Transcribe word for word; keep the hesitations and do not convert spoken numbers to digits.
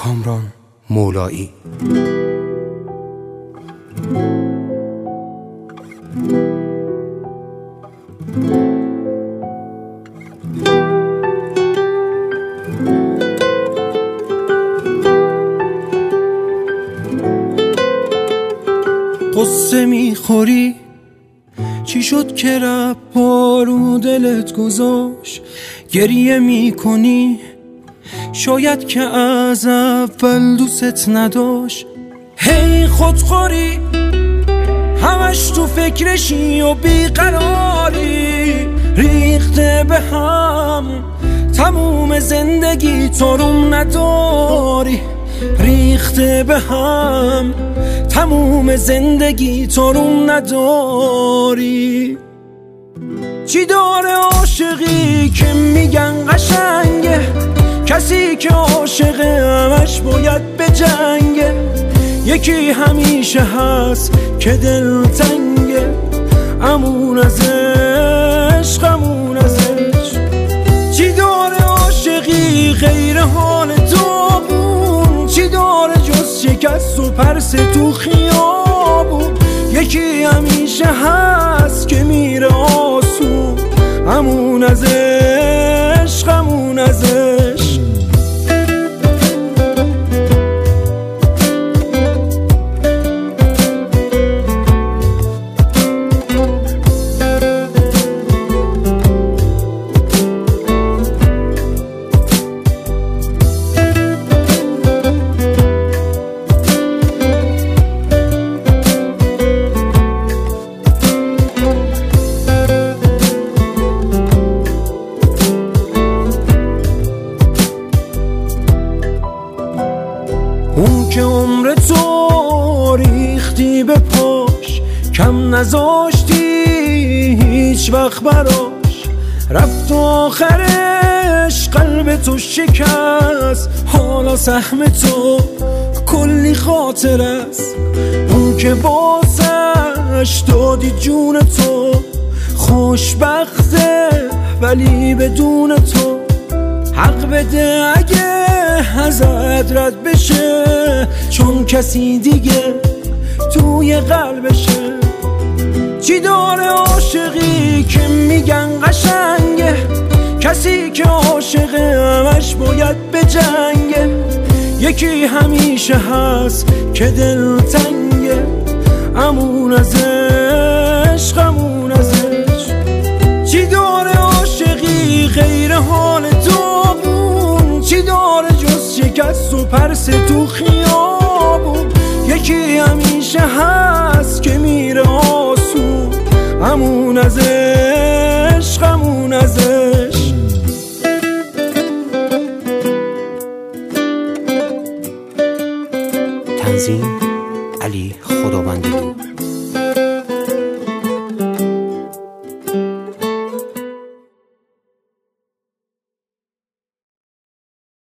کامران مولایی. قصه میخوری چی شد که رب بارو دلت گذاشت؟ گریه میکنی شاید که از اول دوست نداشت. هی خودخوری همش تو فکرشی و بیقراری، ریخته به هم تموم زندگی تو روم نداری، ریخته به هم تموم زندگی تو روم نداری. چی داره عاشقی که میگن قشنگه؟ کسی که عاشقه همش باید به جنگه. یکی همیشه هست که دل تنگه، امون از عشق امون از عشق. چی داره عاشقی غیر حال داغون؟ چی داره جز شکست و پرس تو خیابون؟ یکی همیشه هست که میره آسون، امون از عشق امون از عشق. اون که عمر تو ریختی به پاش، کم نذاشتی هیچ وقت براش، رفت و آخرش قلب تو شکست، حالا سهم تو کلی خاطر است. اون که بازش دادی جون تو، خوشبخته ولی بدون تو. حق بده اگه ازت رد بشه، چون کسی دیگه توی قلبشه. چی داره عاشقی که میگن قشنگه؟ کسی که عاشقه همش باید به جنگه. یکی همیشه هست که دل تنگه، امون از عشق امون از عشق. چی داره عاشقی غیر حال داغون؟ چی داره جز شکست و پرس تو خیابون؟ یکی همیشه هست که میره آسون، امون از عشق امون از عشق. تنظیم علی خداوندلو.